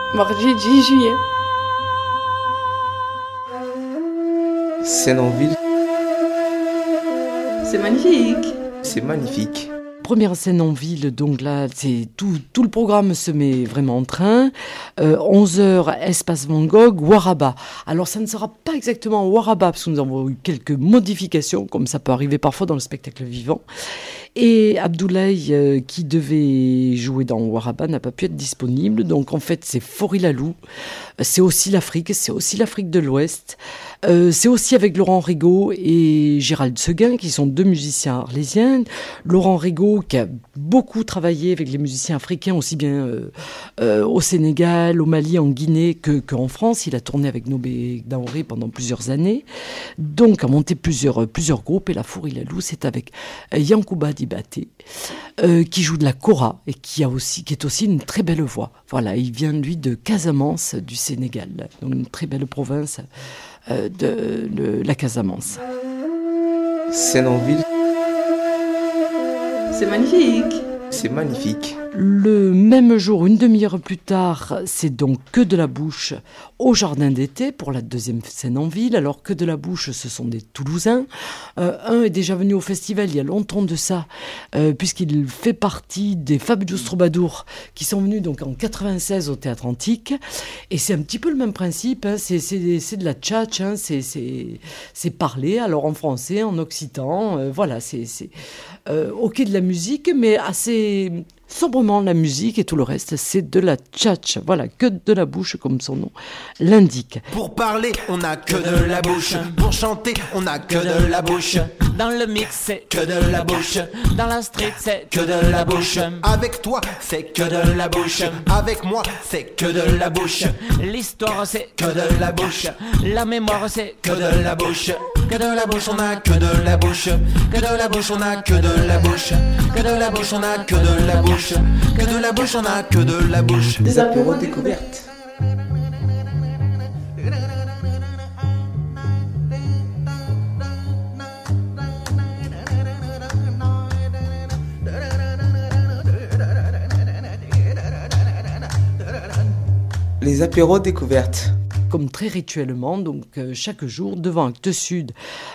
Mardi 10 juillet. Scène-en-ville. C'est magnifique. C'est magnifique. Première scène en ville, donc là, c'est tout le programme se met vraiment en train. 11h, Espace Van Gogh, Waraba. Alors, ça ne sera pas exactement Waraba, parce que nous avons eu quelques modifications, comme ça peut arriver parfois dans le spectacle vivant. Et Abdoulaye, qui devait jouer dans Waraba, n'a pas pu être disponible. Donc, en fait, c'est Faury-Laloux. C'est aussi l'Afrique de l'Ouest. C'est aussi avec Laurent Rigaud et Gérald Seguin, qui sont deux musiciens arlésiens. Laurent Rigaud, qui a beaucoup travaillé avec les musiciens africains, aussi bien au Sénégal, au Mali, en Guinée qu'en France. Il a tourné avec Nobé Daoré pendant plusieurs années. Donc, a monté plusieurs groupes. Et la Faury-Laloux, c'est avec Yankouba Dibaté, qui joue de la kora et qui est aussi une très belle voix. Voilà, il vient, lui, de Casamance, du Sénégal. Donc, une très belle province de la Casamance. Scène-en-ville. C'est magnifique. C'est magnifique. Le même jour, une demi-heure plus tard, c'est donc Que de la Bouche au Jardin d'été pour la deuxième scène en ville. Alors Que de la Bouche, ce sont des Toulousains. Un est déjà venu au festival il y a longtemps de ça, puisqu'il fait partie des Fabulous Troubadours qui sont venus donc en 96 au Théâtre Antique. Et c'est un petit peu le même principe, hein. C'est de la tchatch, hein. C'est parler, alors en français, en occitan. Voilà, c'est ok de la musique, mais assez sobrement la musique, et tout le reste, c'est de la tchatch. Voilà, Que de la Bouche, comme son nom l'indique. Pour parler, on n'a que de la bouche. Pour chanter, on n'a que de la bouche. Dans le mix, c'est Que de la bouche. dans la street, c'est Que de la bouche. Avec toi, c'est que de la bouche. Avec moi, c'est que de la bouche. l'histoire, c'est Que de la bouche. la mémoire, c'est Que de la bouche. Que de la bouche, on a que de la bouche. Que de la bouche, on a que de la bouche. Que de la bouche, on a que de la bouche. Que de la bouche, on a que de la bouche. Des apéros découvertes. Les apéros découvertes. Comme très rituellement, donc chaque jour, devant Actes Sud,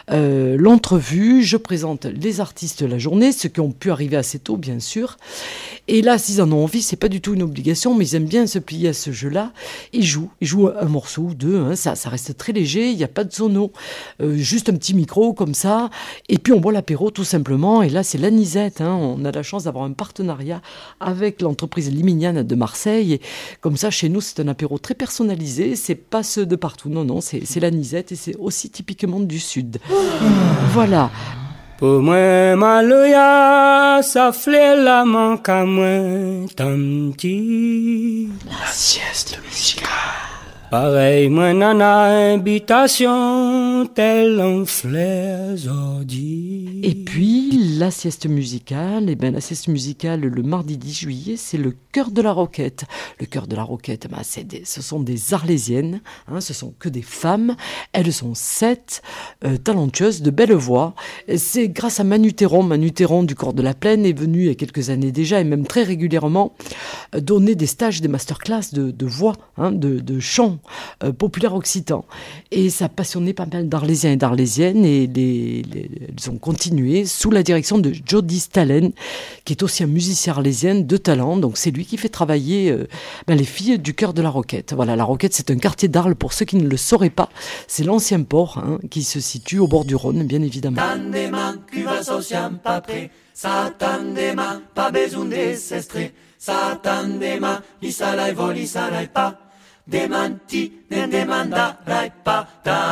l'entrevue, je présente les artistes de la journée, ceux qui ont pu arriver assez tôt, bien sûr. Et là, s'ils en ont envie, c'est pas du tout une obligation, mais ils aiment bien se plier à ce jeu-là. Ils jouent un morceau ou deux, hein, ça reste très léger, il n'y a pas de sono, juste un petit micro comme ça, et puis on boit l'apéro tout simplement. Et là, c'est l'anisette, hein, on a la chance d'avoir un partenariat avec l'entreprise Limignane de Marseille. Et comme ça, chez nous, c'est un apéro très personnalisé, c'est pas ceux de partout, non, c'est l'anisette, et c'est aussi typiquement du Sud. Voilà. Pour moi, maloya, ça flait la manque à moi, tant petit. La sieste musicale. Pareil, moi, nana, invitation, tel un flair ordi. Et puis, la sieste musicale, la sieste musicale, le mardi 10 juillet, c'est le Cœur de la Roquette. Le Cœur de la Roquette, ce sont des Arlésiennes, hein, ce sont que des femmes. Elles sont 7 talentueuses, de belles voix. C'est grâce à Manu Théron du Corps de la Plaine, est venu il y a quelques années déjà, et même très régulièrement, donner des stages, des masterclass de voix, hein, de chant populaire occitan. Et ça a passionné pas mal d'Arlésiens et d'Arlésiennes, et elles ont continué sous la direction de Jody Stallen, qui est aussi un musicien arlésien de talent. Donc c'est lui qui fait travailler les filles du Cœur de la Roquette. Voilà, la Roquette, c'est un quartier d'Arles, pour ceux qui ne le sauraient pas. C'est l'ancien port, hein, qui se situe au bord du Rhône, bien évidemment. Tandema, cuva sociam pas prêt. Ça tandema, pas besoin de s'estrer. Ça tandema, li salai voli salai pas. Demanti, ne demandarai pas.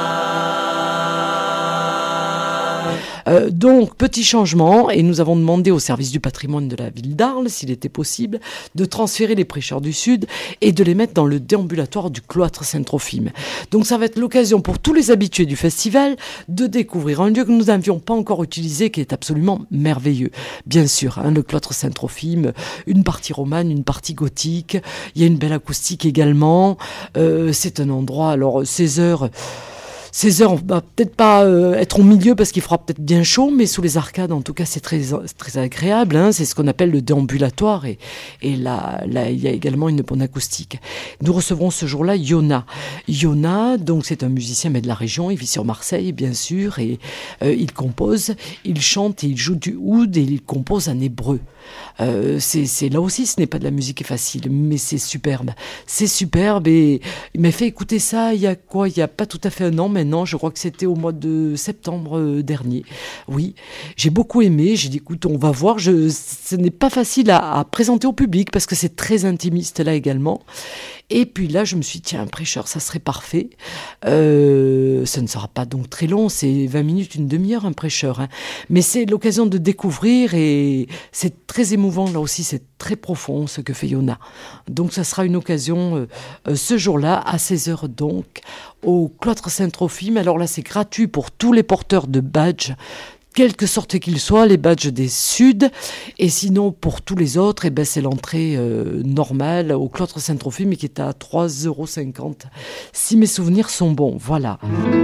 Donc, petit changement, et nous avons demandé au service du patrimoine de la ville d'Arles, s'il était possible, de transférer les prêcheurs du Sud et de les mettre dans le déambulatoire du cloître Saint-Trophime. Donc ça va être l'occasion pour tous les habitués du festival de découvrir un lieu que nous n'avions pas encore utilisé, qui est absolument merveilleux. Bien sûr, hein, le cloître Saint-Trophime, une partie romane, une partie gothique, il y a une belle acoustique également. C'est un endroit, alors 16 heures... 16 heures, on va peut-être pas être au milieu parce qu'il fera peut-être bien chaud, mais sous les arcades, en tout cas, c'est très agréable. Hein, c'est ce qu'on appelle le déambulatoire et là, il y a également une bonne acoustique. Nous recevrons ce jour-là Yona. Yona, donc c'est un musicien mais de la région, il vit sur Marseille, bien sûr, et il compose, il chante et il joue du oud et il compose en hébreu. C'est là aussi, ce n'est pas de la musique facile, mais c'est superbe. C'est superbe et il m'a fait écouter ça il y a pas tout à fait un an maintenant, je crois que c'était au mois de septembre dernier. Oui, j'ai beaucoup aimé, j'ai dit écoute, on va voir, ce n'est pas facile à présenter au public parce que c'est très intimiste là également. Et puis là, je me suis dit, tiens, un prêcheur, ça serait parfait. Ça ne sera pas donc très long, c'est 20 minutes, une demi-heure, un prêcheur. Hein. Mais c'est l'occasion de découvrir et c'est très émouvant, là aussi, c'est très profond ce que fait Yona. Donc ça sera une occasion ce jour-là, à 16h donc, au cloître Saint-Trophime. Alors là, c'est gratuit pour tous les porteurs de badges, quelque sorte qu'ils soient, les badges des Suds, et sinon pour tous les autres, c'est l'entrée normale au cloître Saint-Trophime qui est à 3,50 €, si mes souvenirs sont bons, voilà.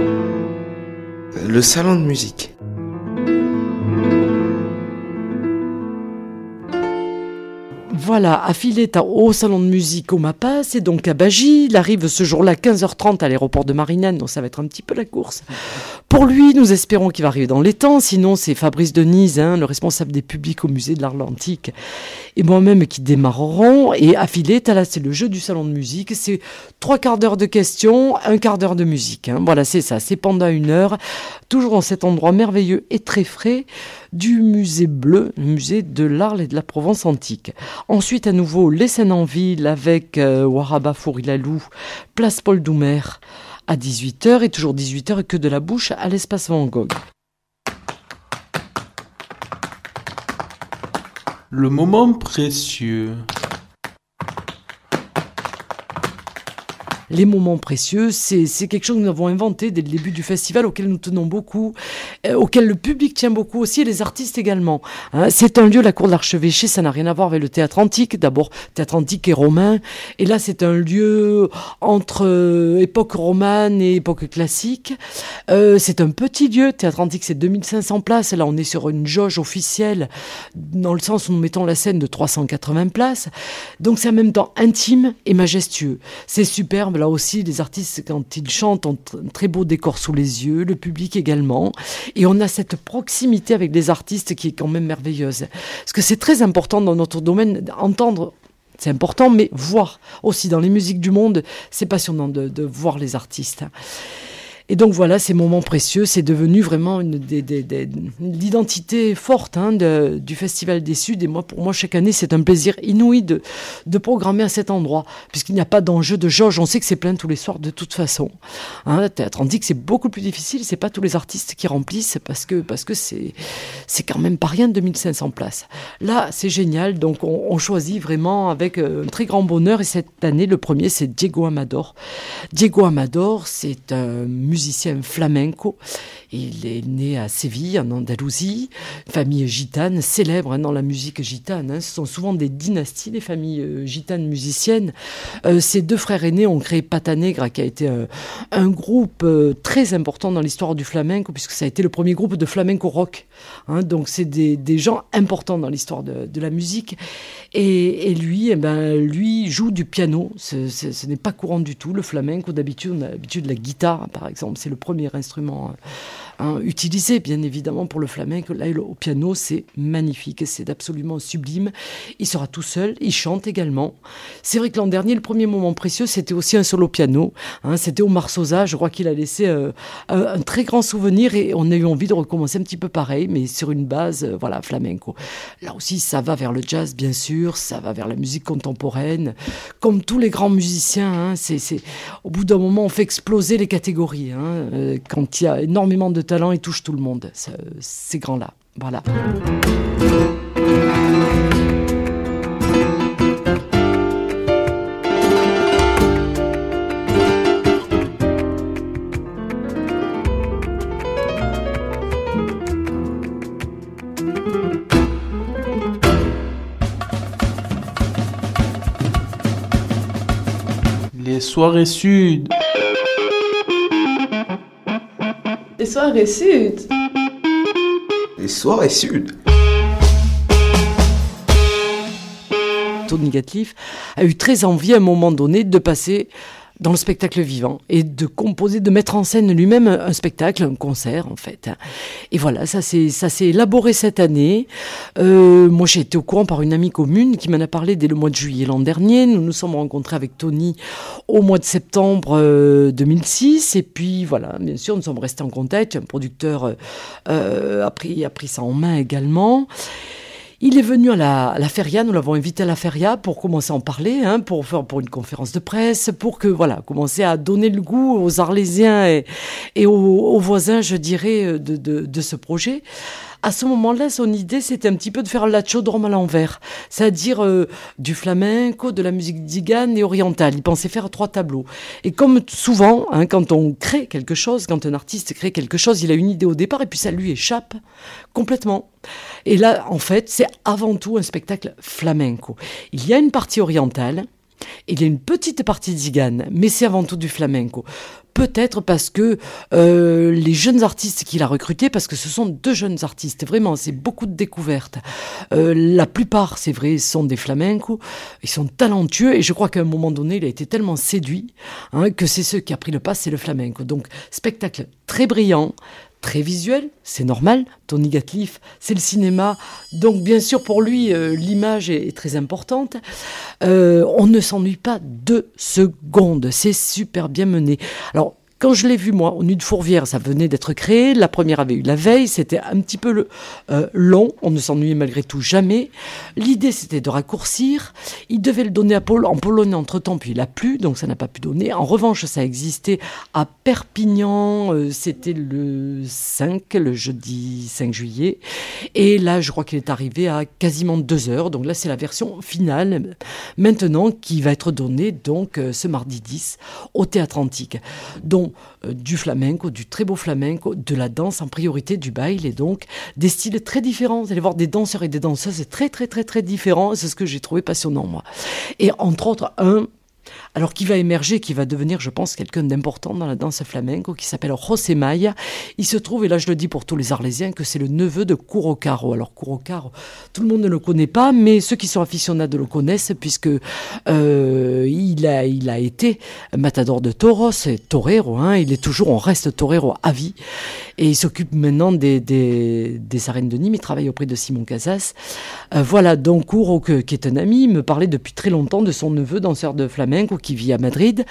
Le salon de musique. Voilà, affilé au salon de musique au MAPA, c'est donc à Bagy. Il arrive ce jour-là à 15h30 à l'aéroport de Marignane, donc ça va être un petit peu la course. Pour lui, nous espérons qu'il va arriver dans les temps, sinon c'est Fabrice Denise, le responsable des publics au musée de l'Art Atlantique, et moi-même qui démarrerons. Et affilé, là c'est le jeu du salon de musique, c'est 3/4 d'heure de questions, 1/4 d'heure de musique. Voilà, c'est ça, c'est pendant 1 heure, toujours dans cet endroit merveilleux et très frais du musée bleu, le musée de l'Arles et de la Provence antique. Ensuite, à nouveau, les scènes en ville avec Waraba Fourilalou, place Paul Doumer à 18h et toujours 18h que de la bouche à l'espace Van Gogh. Le moment précieux. Les moments précieux, c'est quelque chose que nous avons inventé dès le début du festival, auquel nous tenons beaucoup, auquel le public tient beaucoup aussi, et les artistes également. C'est un lieu, la cour de l'archevêché, ça n'a rien à voir avec le théâtre antique. D'abord, théâtre antique et romain, et là c'est un lieu entre époque romane et époque classique. C'est un petit lieu, théâtre antique c'est 2500 places, là on est sur une jauge officielle, dans le sens où nous mettons la scène de 380 places, donc c'est en même temps intime et majestueux. C'est superbe. Là aussi, les artistes, quand ils chantent, ont un très beau décor sous les yeux, le public également. Et on a cette proximité avec les artistes qui est quand même merveilleuse. Parce que c'est très important dans notre domaine d'entendre, c'est important, mais voir aussi dans les musiques du monde, c'est passionnant de voir les artistes. Et donc voilà, ces moments précieux, c'est devenu vraiment l'identité forte du Festival des Suds. Et pour moi, chaque année, c'est un plaisir inouï de programmer à cet endroit, puisqu'il n'y a pas d'enjeu de jauge. On sait que c'est plein tous les soirs de toute façon. Théâtre antique, c'est beaucoup plus difficile. C'est pas tous les artistes qui remplissent parce que c'est quand même pas rien de 2500 places. Là, c'est génial. Donc on choisit vraiment avec un très grand bonheur. Et cette année, le premier, c'est Diego Amador. Diego Amador, c'est un musicien flamenco. Il est né à Séville, en Andalousie, famille gitane, célèbre dans la musique gitane. Ce sont souvent des dynasties, les familles gitanes musiciennes. Ses 2 frères aînés ont créé Pata Negra, qui a été un groupe très important dans l'histoire du flamenco, puisque ça a été le premier groupe de flamenco rock. Donc c'est des gens importants dans l'histoire de la musique. Et lui, lui joue du piano. Ce n'est pas courant du tout, le flamenco. D'habitude, on a l'habitude de la guitare, par exemple. C'est le premier instrument utilisé, bien évidemment, pour le flamenco. Là, au piano, c'est magnifique. C'est absolument sublime. Il sera tout seul. Il chante également. C'est vrai que l'an dernier, le premier moment précieux, c'était aussi un solo piano. C'était Omar Sosa. Je crois qu'il a laissé un très grand souvenir et on a eu envie de recommencer un petit peu pareil, mais sur une base, flamenco. Là aussi, ça va vers le jazz, bien sûr. Ça va vers la musique contemporaine. Comme tous les grands musiciens, au bout d'un moment, on fait exploser les catégories. Quand il y a énormément de talent, il touche tout le monde, ces grands-là. Voilà. Les soirées sud. Les soirées sud. Les soirées sud. Tony Gatliff a eu très envie à un moment donné de passer dans le spectacle vivant et de composer, de mettre en scène lui-même un spectacle, un concert en fait. Et voilà, ça s'est élaboré cette année. Moi j'ai été au courant par une amie commune qui m'en a parlé dès le mois de juillet l'an dernier. Nous nous sommes rencontrés avec Tony au mois de septembre 2006 et puis voilà, bien sûr nous sommes restés en contact. Un producteur a pris ça en main également. Il est venu à la Feria, nous l'avons invité à la Feria pour commencer à en parler, pour une conférence de presse, pour commencer à donner le goût aux Arlésiens et aux voisins, je dirais, de ce projet. À ce moment-là, son idée, c'était un petit peu de faire la chaudron à l'envers, c'est-à-dire du flamenco, de la musique zigane et orientale. Il pensait faire 3 tableaux. Et comme souvent, quand on crée quelque chose, quand un artiste crée quelque chose, il a une idée au départ et puis ça lui échappe complètement. Et là, en fait, c'est avant tout un spectacle flamenco. Il y a une partie orientale, il y a une petite partie zigane, mais c'est avant tout du flamenco. Peut-être parce que les jeunes artistes qu'il a recrutés, parce que ce sont 2 jeunes artistes, vraiment, c'est beaucoup de découvertes. La plupart, c'est vrai, sont des flamencos, ils sont talentueux, et je crois qu'à un moment donné, il a été tellement séduit que c'est ce qui a pris le pas, c'est le flamenco. Donc, spectacle très brillant, très visuel, c'est normal. Tony Gatliff, c'est le cinéma. Donc, bien sûr, pour lui, l'image est très importante. On ne s'ennuie pas 2 secondes. C'est super bien mené. Alors, quand je l'ai vu, moi, au Nu de Fourvière, ça venait d'être créé. La première avait eu la veille. C'était un petit peu long. On ne s'ennuyait malgré tout jamais. L'idée, c'était de raccourcir. Il devait le donner en Pologne entre-temps, puis il a plu, donc ça n'a pas pu donner. En revanche, ça existait à Perpignan. C'était le jeudi 5 juillet. Et là, je crois qu'il est arrivé à quasiment 2 heures. Donc là, c'est la version finale, maintenant, qui va être donnée donc ce mardi 10 au Théâtre Antique. Donc, du flamenco, du très beau flamenco, de la danse en priorité, du baile, et donc des styles très différents. Vous allez voir des danseurs et des danseuses très très très très différents, c'est ce que j'ai trouvé passionnant moi. Et entre autres alors qui va émerger, qui va devenir, je pense, quelqu'un d'important dans la danse flamenco, qui s'appelle José Maya. Il se trouve, et là je le dis pour tous les Arlésiens, que c'est le neveu de Curo Caro. Alors Curo Caro, tout le monde ne le connaît pas, mais ceux qui sont aficionados le connaissent, puisque il a été matador de toros, et torero, il est toujours, on reste torero à vie, et il s'occupe maintenant des arènes de Nîmes, il travaille auprès de Simon Casas. Voilà, donc Curo, qui est un ami, me parlait depuis très longtemps de son neveu, danseur de flamenco, qui vit à Madrid.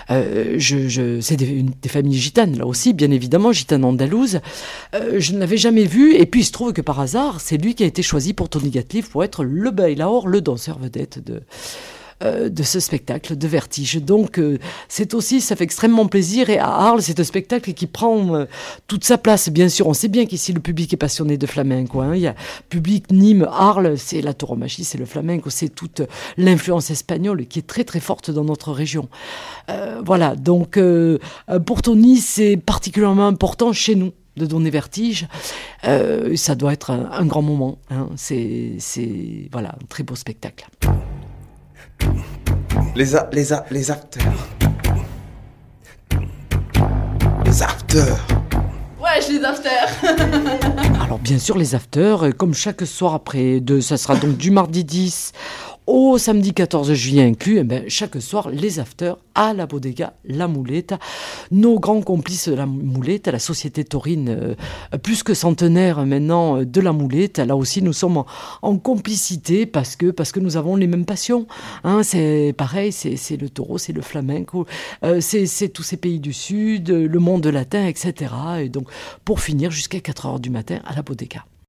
C'est des familles gitanes, là aussi, bien évidemment, gitanes andalouses. Je ne l'avais jamais vu, et puis il se trouve que par hasard, c'est lui qui a été choisi pour Tony Gatliff pour être le bailaor, le danseur vedette de ce spectacle de Vertige. Donc c'est aussi, ça fait extrêmement plaisir, et à Arles c'est un spectacle qui prend toute sa place. Bien sûr, on sait bien qu'ici le public est passionné de flamenco, il y a public Nîmes, Arles, c'est la tauromachie, c'est le flamenco, c'est toute l'influence espagnole qui est très très forte dans notre région. Voilà, donc pour Tony c'est particulièrement important chez nous de donner Vertige. Ça doit être un grand moment, c'est voilà, un très beau spectacle. Les afters. Les afters. Ouais, les afters. Alors bien sûr les afters, comme chaque soir après, ça sera donc du mardi 10 au samedi 14 juillet inclus, chaque soir les afters à la Bodega La Moulette. Nos grands complices de La Moulette, la société taurine plus que centenaire maintenant de La Moulette. Là aussi nous sommes en complicité parce que nous avons les mêmes passions. C'est pareil, c'est le taureau, c'est le flamenco, c'est tous ces pays du sud, le monde latin, etc. Et donc pour finir jusqu'à 4h du matin à la Bodega.